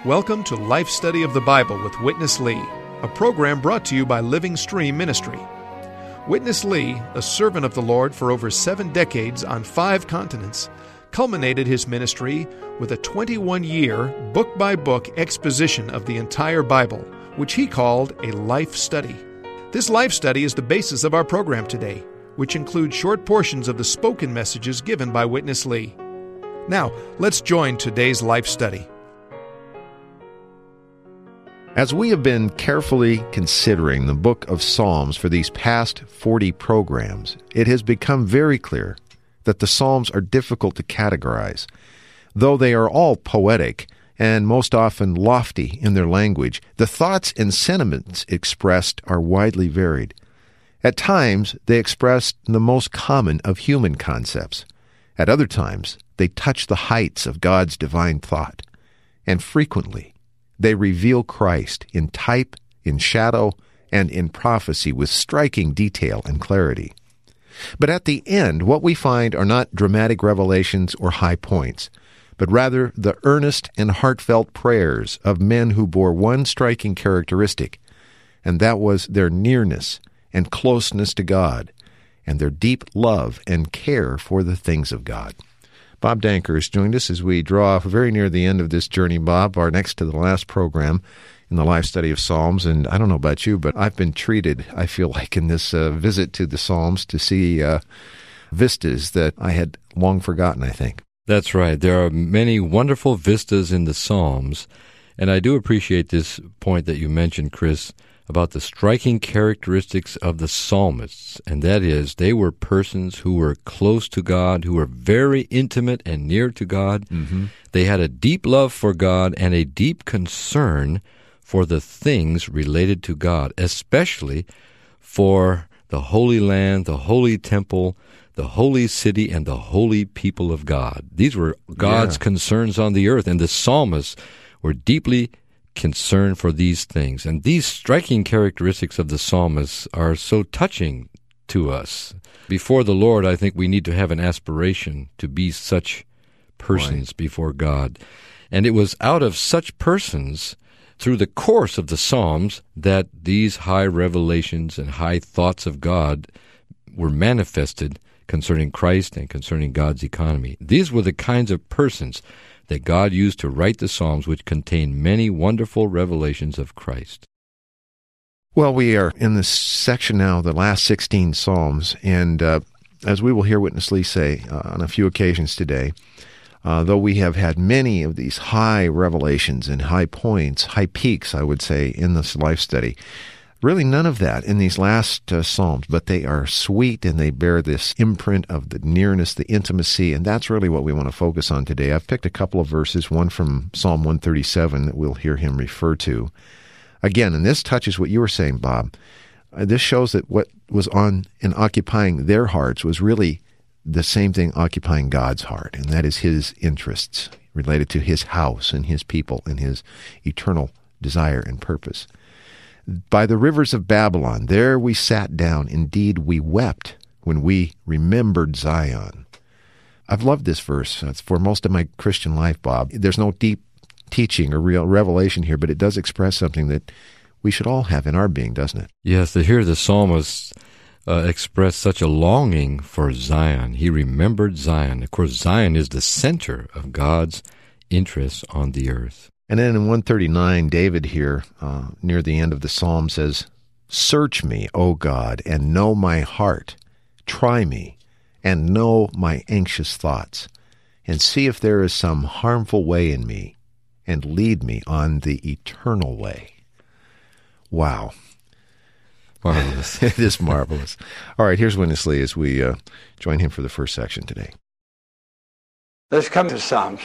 Welcome to Life Study of the Bible with Witness Lee, a program brought to you by Living Stream Ministry. Witness Lee, a servant of the Lord for over 7 decades on 5 continents, culminated his ministry with a 21-year, book-by-book exposition of the entire Bible, which he called a life study. This life study is the basis of our program today, which includes short portions of the spoken messages given by Witness Lee. Now, let's join today's life study. As we have been carefully considering the book of Psalms for these past 40 programs, it has become very clear that the Psalms are difficult to categorize. Though they are all poetic and most often lofty in their language, the thoughts and sentiments expressed are widely varied. At times, they express the most common of human concepts. At other times, they touch the heights of God's divine thought. And frequently, they reveal Christ in type, in shadow, and in prophecy with striking detail and clarity. But at the end, what we find are not dramatic revelations or high points, but rather the earnest and heartfelt prayers of men who bore one striking characteristic, and that was their nearness and closeness to God, and their deep love and care for the things of God. Bob Danker has joined us as we draw very near the end of this journey, Bob, our next to the last program in the life study of Psalms. And I don't know about you, but I've been treated, I feel like, in this visit to the Psalms to see vistas that I had long forgotten, I think. That's right. There are many wonderful vistas in the Psalms, and I do appreciate this point that you mentioned, Chris, about the striking characteristics of the psalmists, and that is, they were persons who were close to God, who were very intimate and near to God. Mm-hmm. They had a deep love for God and a deep concern for the things related to God, especially for the Holy Land, the Holy Temple, the Holy City, and the holy people of God. These were God's concerns on the earth, and the psalmists were deeply concern for these things. And these striking characteristics of the psalmists are so touching to us. Before the Lord, I think we need to have an aspiration to be such persons before God. And it was out of such persons, through the course of the Psalms, that these high revelations and high thoughts of God were manifested concerning Christ and concerning God's economy. These were the kinds of persons that God used to write the Psalms, which contain many wonderful revelations of Christ. Well, we are in this section now, the last 16 Psalms, and as we will hear Witness Lee say on a few occasions today, though we have had many of these high revelations and high points, high peaks, I would say, in this life study, really none of that in these last Psalms, but they are sweet and they bear this imprint of the nearness, the intimacy, and that's really what we want to focus on today. I've picked a couple of verses, one from Psalm 137 that we'll hear him refer to. Again, and this touches what you were saying, Bob. This shows that what was on and occupying their hearts was really the same thing occupying God's heart, and that is his interests related to his house and his people and his eternal desire and purpose. By the rivers of Babylon, there we sat down. Indeed, we wept when we remembered Zion. I've loved this verse. It's for most of my Christian life, Bob. There's no deep teaching or real revelation here, but it does express something that we should all have in our being, doesn't it? Yes, to hear the psalmist express such a longing for Zion. He remembered Zion. Of course, Zion is the center of God's interests on the earth. And then in 139, David here, near the end of the psalm, says, "Search me, O God, and know my heart. Try me, and know my anxious thoughts, and see if there is some harmful way in me, and lead me on the eternal way." Wow. Marvelous. It is marvelous. All right, here's Witness Lee as we join him for the first section today. Let's come to Psalms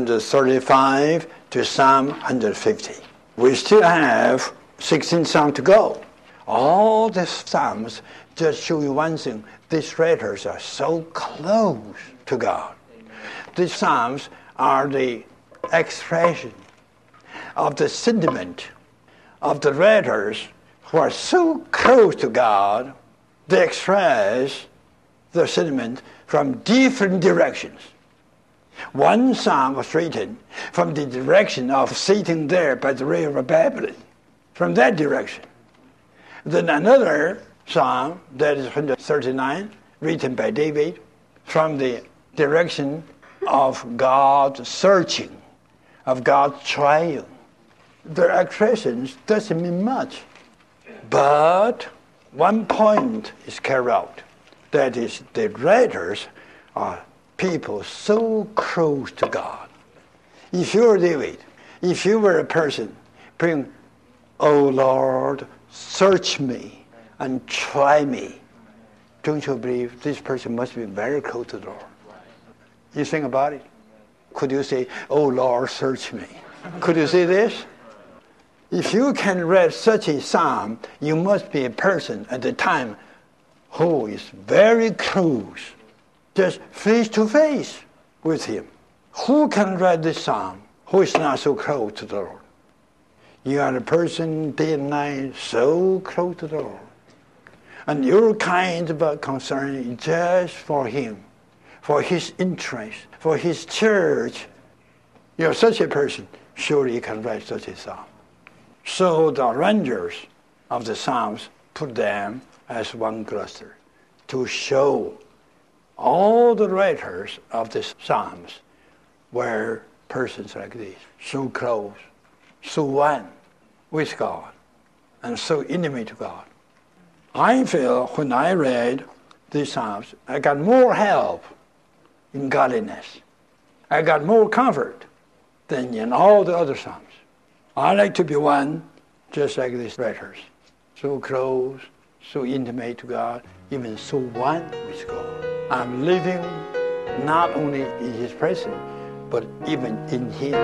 135 to Psalm 150. We still have 16 Psalms to go. All the Psalms just show you one thing. These writers are so close to God. These Psalms are the expression of the sentiment of the writers who are so close to God. They express the sentiment from different directions. One psalm was written from the direction of sitting there by the river Babylon, from that direction. Then another psalm, that is 139, written by David, from the direction of God searching, of God trying. The expressions doesn't mean much, but one point is carried out. That is, the writers are people so close to God. If you were David, if you were a person praying, "Oh Lord, search me and try me," don't you believe this person must be very close to the Lord? You think about it. Could you say, "Oh Lord, search me"? Could you say this? If you can read such a psalm, you must be a person at the time who is very close, just face to face with him. Who can read this psalm who is not so close to the Lord? You are a person day and night so close to the Lord. And your kind of concern is just for him, for his interest, for his church. You're such a person, surely you can write such a psalm. So the arrangers of the psalms put them as one cluster to show all the writers of the psalms were persons like this, so close, so one with God, and so intimate to God. I feel when I read these psalms, I got more help in godliness. I got more comfort than in all the other psalms. I like to be one just like these writers, so close, so intimate to God, even so one with God. I'm living not only in his presence, but even in him.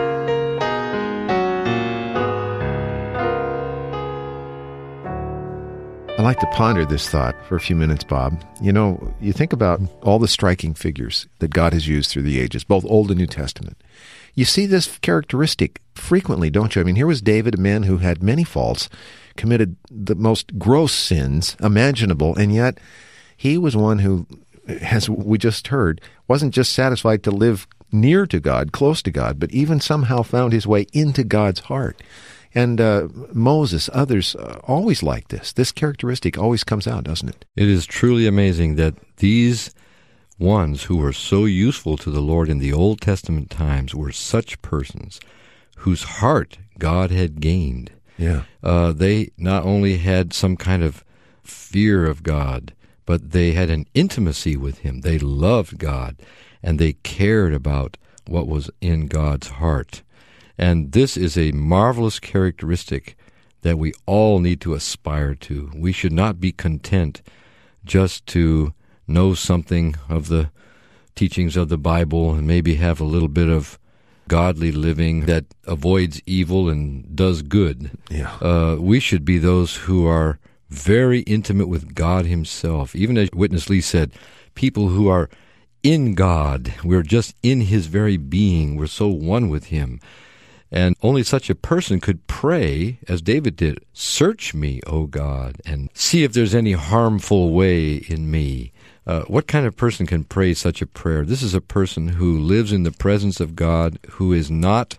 I like to ponder this thought for a few minutes, Bob. You know, you think about all the striking figures that God has used through the ages, both Old and New Testament. You see this characteristic frequently, don't you? I mean, here was David, a man who had many faults, committed the most gross sins imaginable, and yet he was one who, as we just heard, wasn't just satisfied to live near to God, close to God, but even somehow found his way into God's heart. And Moses, others, always like this. This characteristic always comes out, doesn't it? It is truly amazing that these ones who were so useful to the Lord in the Old Testament times were such persons whose heart God had gained. Yeah. They not only had some kind of fear of God, but they had an intimacy with him. They loved God, and they cared about what was in God's heart. And this is a marvelous characteristic that we all need to aspire to. We should not be content just to know something of the teachings of the Bible and maybe have a little bit of godly living that avoids evil and does good. Yeah. We should be those who are very intimate with God himself. Even as Witness Lee said, people who are in God, we're just in his very being. We're so one with him. And only such a person could pray, as David did, "Search me, O God, and see if there's any harmful way in me." What kind of person can pray such a prayer? This is a person who lives in the presence of God, who is not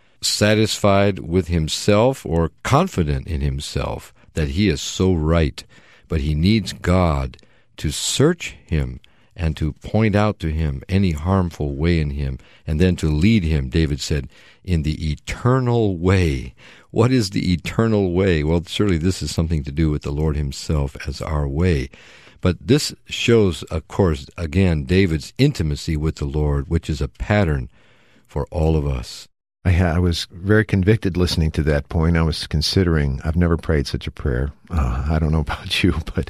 satisfied with himself or confident in himself that he is so right, but he needs God to search him and to point out to him any harmful way in him, and then to lead him, David said, in the eternal way. What is the eternal way? Well, surely this is something to do with the Lord himself as our way. But this shows, of course, again, David's intimacy with the Lord, which is a pattern for all of us. I was very convicted listening to that point. I was considering, I've never prayed such a prayer. I don't know about you, but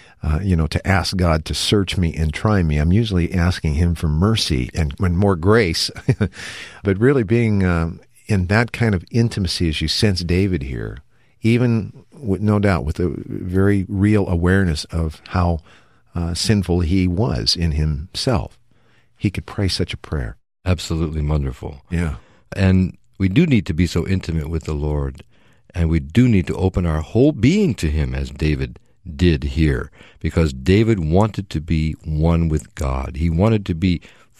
to ask God to search me and try me. I'm usually asking him for mercy and more grace. But really being in that kind of intimacy as you sense David here, even with, no doubt, with a very real awareness of how sinful he was in himself, he could pray such a prayer. Absolutely wonderful. Yeah. And we do need to be so intimate with the Lord, and we do need to open our whole being to him, as David did here, because David wanted to be one with God. He wanted to be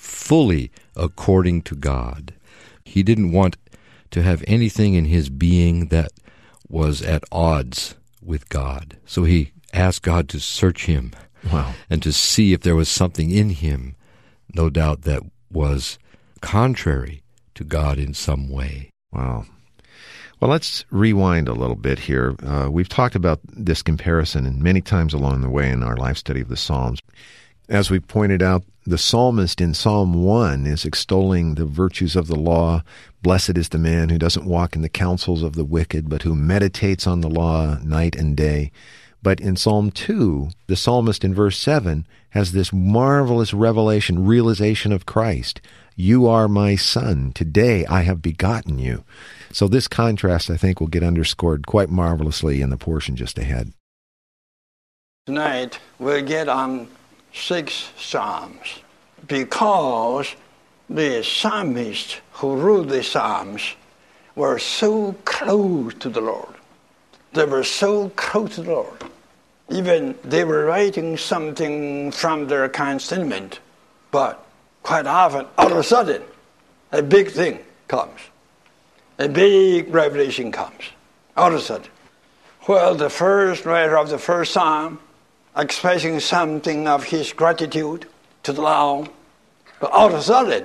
fully according to God. He didn't want to have anything in his being that was at odds with God. So he asked God to search him. Wow. And to see if there was something in him, no doubt, that was contrary to God in some way. Wow. Well, let's rewind a little bit here. We've talked about this comparison many times along the way in our life study of the Psalms. As we pointed out, the psalmist in Psalm 1 is extolling the virtues of the law. Blessed is the man who doesn't walk in the counsels of the wicked, but who meditates on the law night and day. But in Psalm 2, the psalmist in verse 7 has this marvelous realization of Christ. You are my son. Today I have begotten you. So this contrast, I think, will get underscored quite marvelously in the portion just ahead. Tonight we'll get on 6 Psalms because the psalmists who wrote the Psalms were so close to the Lord. They were so close to the Lord. Even they were writing something from their concealment, but quite often, all of a sudden, a big thing comes. A big revelation comes. All of a sudden. Well, the first writer of the first psalm, expressing something of his gratitude to the Lord, but all of a sudden,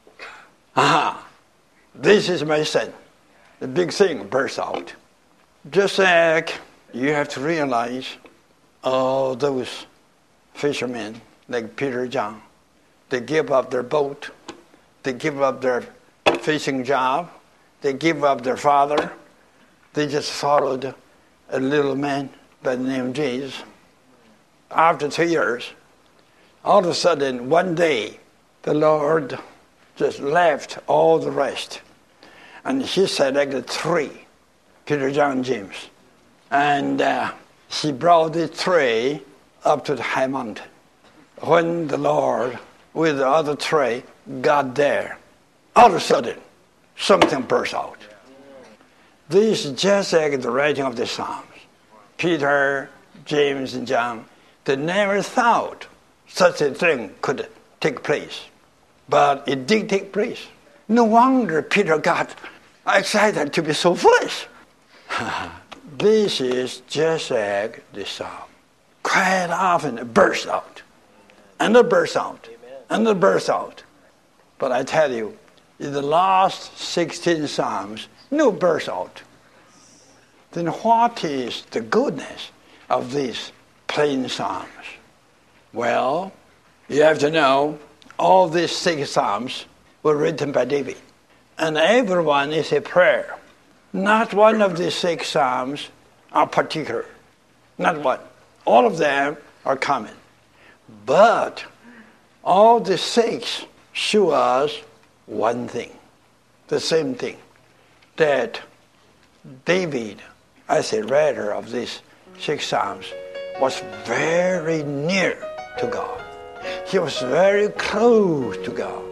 this is my son. The big thing bursts out. Just like you have to realize all those fishermen, like Peter, John, they give up their boat, they give up their fishing job, they give up their father, they just followed a little man by the name of Jesus. After 2 years, all of a sudden, one day, the Lord just left all the rest. And he selected 3, Peter, John, and James. And he brought the 3 up to the high mountain. When the Lord, with the other 3, got there, all of a sudden, something burst out. This is just like the writing of the Psalms. Peter, James, and John, they never thought such a thing could take place. But it did take place. No wonder Peter got excited to be so foolish. This is just like the Psalm. Quite often it bursts out. And it bursts out. And it bursts out. But I tell you, in the last 16 Psalms, no burst out. Then what is the goodness of these plain Psalms? Well, you have to know, all these 6 Psalms were written by David. And every one is a prayer. Not one of the 6 Psalms are particular. Not one. All of them are common. But all the 6 show us one thing. The same thing. That David, as a writer of these 6 Psalms, was very near to God. He was very close to God.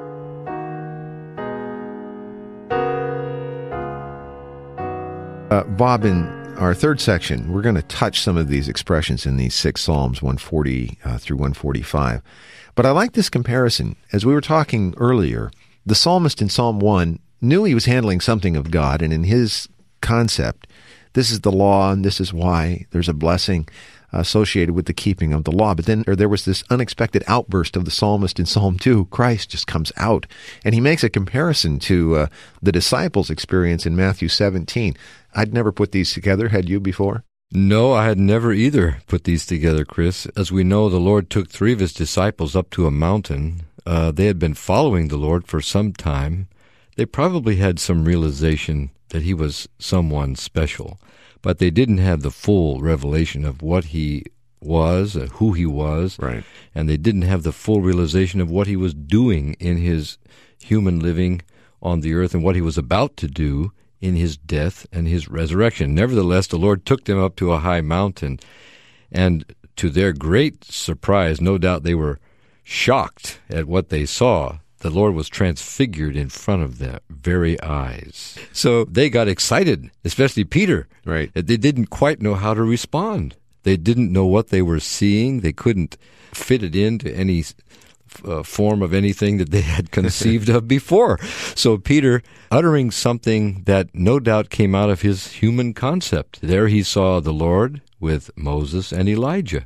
Bob, in our third section, we're going to touch some of these expressions in these 6 Psalms, 140 through 145. But I like this comparison. As we were talking earlier, the psalmist in Psalm 1 knew he was handling something of God, and in his concept, this is the law, and this is why there's a blessing associated with the keeping of the law. But then there was this unexpected outburst of the psalmist in Psalm 2. Christ just comes out, and he makes a comparison to the disciples' experience in Matthew 17. I'd never put these together. Had you before? No, I had never either put these together, Chris. As we know, the Lord took 3 of his disciples up to a mountain. They had been following the Lord for some time. They probably had some realization that he was someone special, but they didn't have the full revelation of what he was, who he was, right. And they didn't have the full realization of what he was doing in his human living on the earth and what he was about to do in his death and his resurrection. Nevertheless, the Lord took them up to a high mountain, and to their great surprise, no doubt they were shocked at what they saw. The Lord was transfigured in front of their very eyes. So they got excited, especially Peter. Right. They didn't quite know how to respond. They didn't know what they were seeing. They couldn't fit it into any form of anything that they had conceived of before. So Peter, uttering something that no doubt came out of his human concept. There he saw the Lord with Moses and Elijah.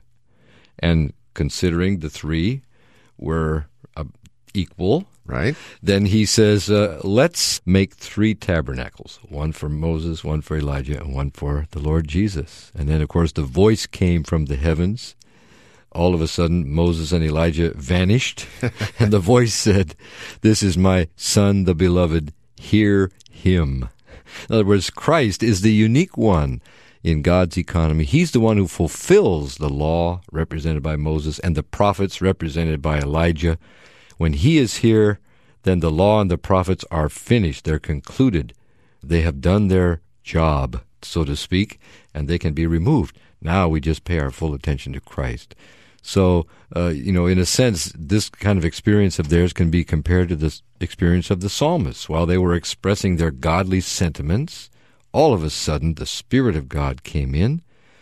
And considering the three were equal, right? Then he says, let's make 3 tabernacles, one for Moses, one for Elijah, and one for the Lord Jesus. And then, of course, the voice came from the heavens. All of a sudden, Moses and Elijah vanished, and the voice said, "This is my Son, the Beloved, hear him." In other words, Christ is the unique one in God's economy. He's the one who fulfills the law represented by Moses and the prophets represented by Elijah. When he is here, then the law and the prophets are finished. They're concluded. They have done their job, so to speak, and they can be removed. Now we just pay our full attention to Christ. So, in a sense, this kind of experience of theirs can be compared to the experience of the psalmists. While they were expressing their godly sentiments, all of a sudden the Spirit of God came in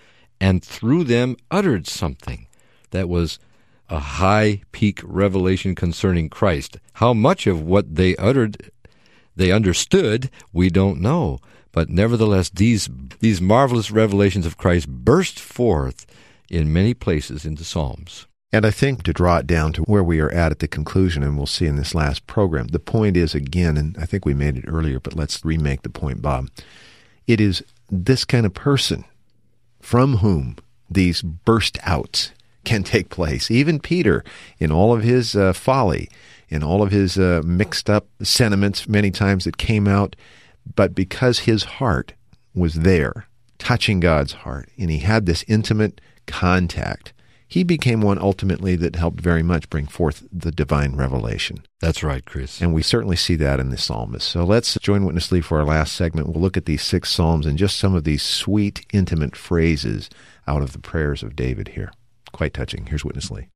and through them uttered something that was a high peak revelation concerning Christ. How much of what they uttered they understood, we don't know. But nevertheless, these marvelous revelations of Christ burst forth in many places in the Psalms. And I think to draw it down to where we are at the conclusion, and we'll see in this last program, the point is, again, and I think we made it earlier, but let's remake the point, Bob. It is this kind of person from whom these burst outs can take place. Even Peter, in all of his folly, in all of his mixed up sentiments many times that came out, but because his heart was there, touching God's heart, and he had this intimate contact, he became one ultimately that helped very much bring forth the divine revelation. That's right, Chris. And we certainly see that in the psalmist. So let's join Witness Lee for our last segment. We'll look at these 6 psalms and just some of these sweet, intimate phrases out of the prayers of David here. Quite touching. Here's Witness Lee.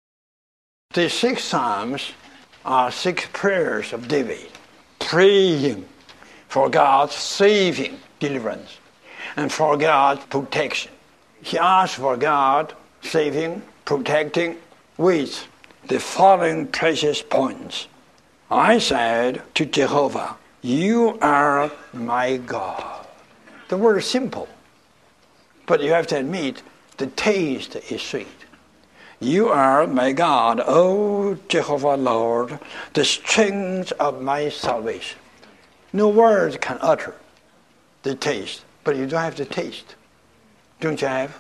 The 6 psalms are 6 prayers of David, praying for God's saving deliverance and for God's protection. He asked for God saving, protecting with the following precious points. I said to Jehovah, "You are my God." The word is simple, but you have to admit the taste is sweet. You are my God, O Jehovah Lord, the strength of my salvation. No words can utter the taste, but you don't have the taste. Don't you have?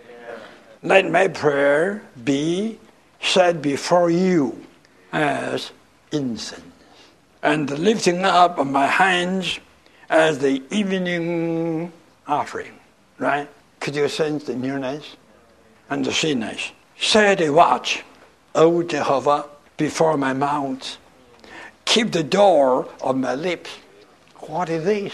Let my prayer be said before you as incense, and the lifting up of my hands as the evening offering. Right? Could you sense the nearness and the sweetness? Set a watch, O Jehovah, before my mouth. Keep the door of my lips. What is this?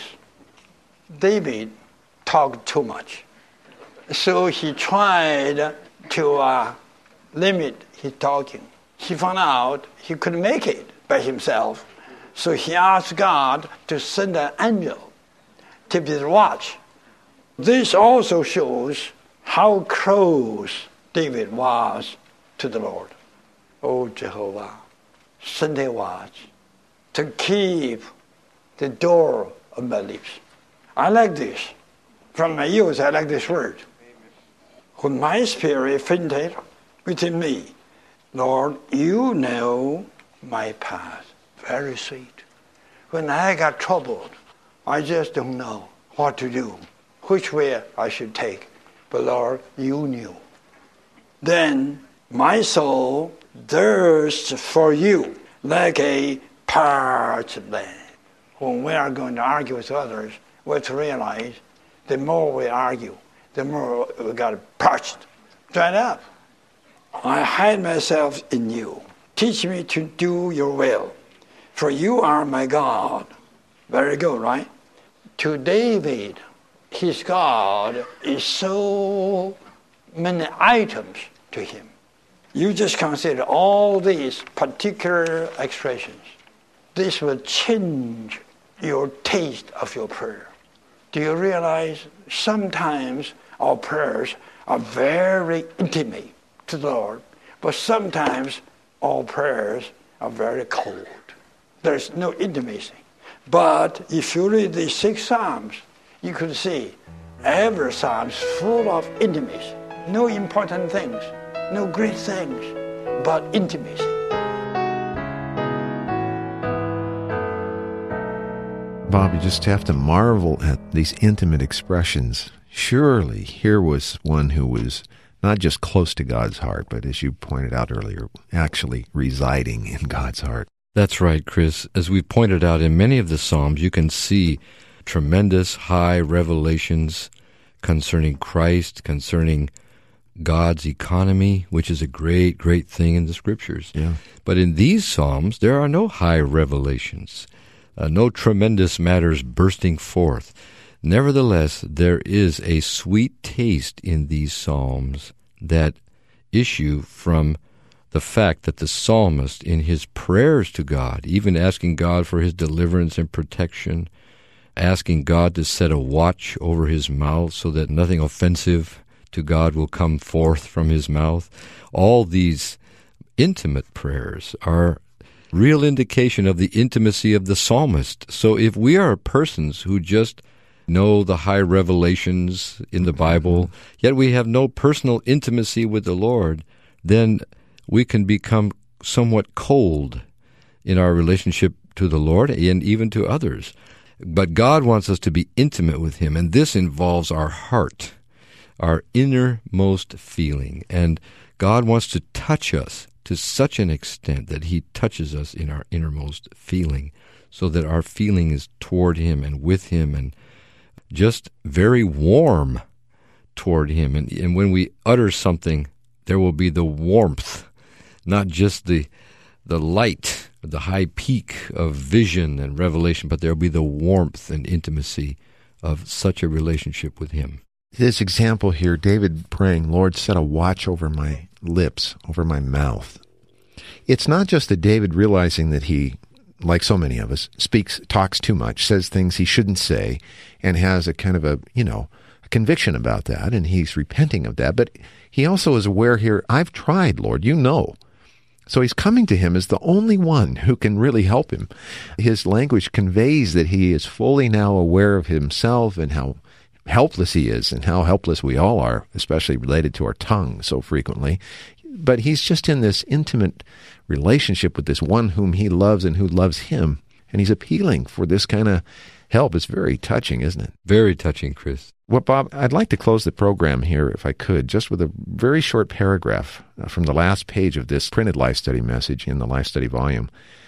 David talked too much. So he tried to limit his talking. He found out he couldn't make it by himself. So he asked God to send an angel to be the watch. This also shows how close David was to the Lord. Oh, Jehovah, send a watch to keep the door of my lips. I like this. From my youth, I like this word. When my spirit fainted within me, Lord, you know my path. Very sweet. When I got troubled, I just don't know what to do, which way I should take. But Lord, you knew. Then my soul thirsts for you like a parched land. When we are going to argue with others, we have to realize the more we argue, the more we got parched, dried up. I hide myself in you. Teach me to do your will, for you are my God. Very good, right? To David, his God is so many items to him. You just consider all these particular expressions. This will change your taste of your prayer. Do you realize sometimes our prayers are very intimate to the Lord, but sometimes all prayers are very cold. There's no intimacy. But if you read the 6 Psalms, you could see every psalm is full of intimacy. No important things, no great things, but intimacy. Bob, you just have to marvel at these intimate expressions. Surely here was one who was not just close to God's heart, but as you pointed out earlier, actually residing in God's heart. That's right, Chris. As we pointed out in many of the Psalms, you can see tremendous high revelations concerning Christ, concerning God's economy, which is a great, great thing in the Scriptures. Yeah. But in these Psalms, there are no high revelations, no tremendous matters bursting forth. Nevertheless, there is a sweet taste in these Psalms that issue from the fact that the psalmist, in his prayers to God, even asking God for his deliverance and protection, asking God to set a watch over his mouth so that nothing offensive to God will come forth from his mouth, all these intimate prayers are real indication of the intimacy of the psalmist. So if we are persons who just know the high revelations in the Bible, yet we have no personal intimacy with the Lord, then we can become somewhat cold in our relationship to the Lord and even to others. But God wants us to be intimate with Him, and this involves our heart, our innermost feeling. And God wants to touch us to such an extent that He touches us in our innermost feeling, so that our feeling is toward Him and with Him and just very warm toward Him. And when we utter something, there will be the warmth, not just the light, the high peak of vision and revelation, but there will be the warmth and intimacy of such a relationship with Him. This example here, David praying, Lord, set a watch over my lips, over my mouth. It's not just that David realizing that he, like so many of us, talks too much, says things he shouldn't say, and has a kind of a conviction about that, and he's repenting of that. But he also is aware here, I've tried, Lord, you know. So he's coming to Him as the only one who can really help him. His language conveys that he is fully now aware of himself and how helpless he is and how helpless we all are, especially related to our tongue so frequently. But he's just in this intimate relationship with this one whom he loves and who loves him. And he's appealing for this kind of help. It's very touching, isn't it? Very touching, Chris. Well, Bob, I'd like to close the program here, if I could, just with a very short paragraph from the last page of this printed Life Study message in the Life Study volume.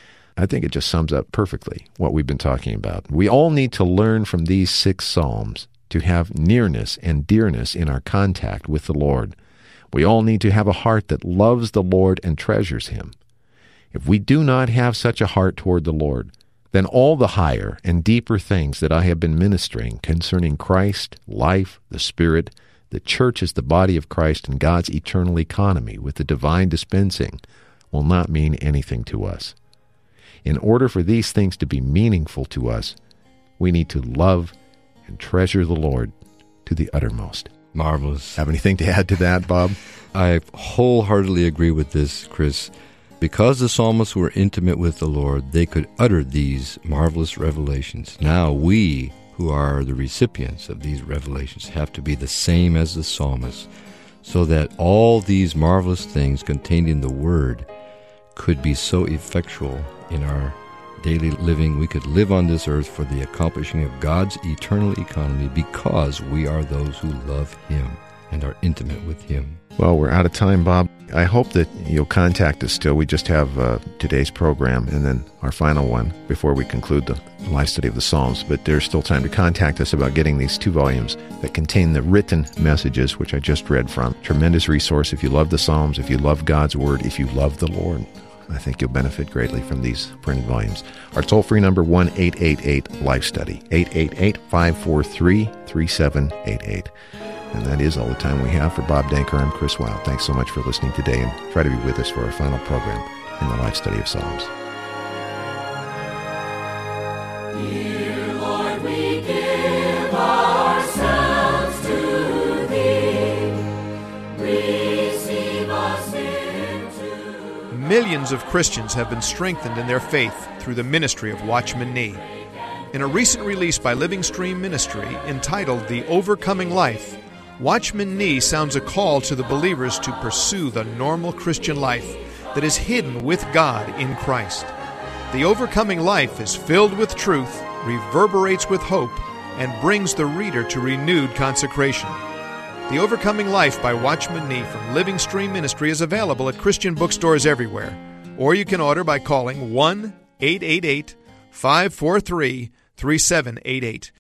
I think it just sums up perfectly what we've been talking about. We all need to learn from these 6 Psalms to have nearness and dearness in our contact with the Lord. We all need to have a heart that loves the Lord and treasures Him. If we do not have such a heart toward the Lord, then all the higher and deeper things that I have been ministering concerning Christ, life, the Spirit, the church as the body of Christ, and God's eternal economy with the divine dispensing will not mean anything to us. In order for these things to be meaningful to us, we need to love and treasure the Lord to the uttermost. Marvelous. Have anything to add to that, Bob? I wholeheartedly agree with this, Chris. Because the psalmists were intimate with the Lord, they could utter these marvelous revelations. Now we, who are the recipients of these revelations, have to be the same as the psalmists, so that all these marvelous things contained in the Word could be so effectual in our daily living. We could live on this earth for the accomplishing of God's eternal economy because we are those who love Him and are intimate with Him. Well, we're out of time, Bob. I hope that you'll contact us still. We just have today's program and then our final one before we conclude the life study of the Psalms. But there's still time to contact us about getting these 2 volumes that contain the written messages, which I just read from. Tremendous resource if you love the Psalms, if you love God's Word, if you love the Lord. I think you'll benefit greatly from these printed volumes. Our toll-free number, 1-888-LIFE-STUDY, 888-543-3788. And that is all the time we have. For Bob Danker, I'm Chris Wilde. Thanks so much for listening today, and try to be with us for our final program in the Life Study of Psalms. Dear Lord, we give ourselves to Thee. Receive us into millions of Christians have been strengthened in their faith through the ministry of Watchman Nee. In a recent release by Living Stream Ministry entitled The Overcoming Life, Watchman Nee sounds a call to the believers to pursue the normal Christian life that is hidden with God in Christ. The overcoming life is filled with truth, reverberates with hope, and brings the reader to renewed consecration. The Overcoming Life by Watchman Nee from Living Stream Ministry is available at Christian bookstores everywhere, or you can order by calling 1-888-543-3788.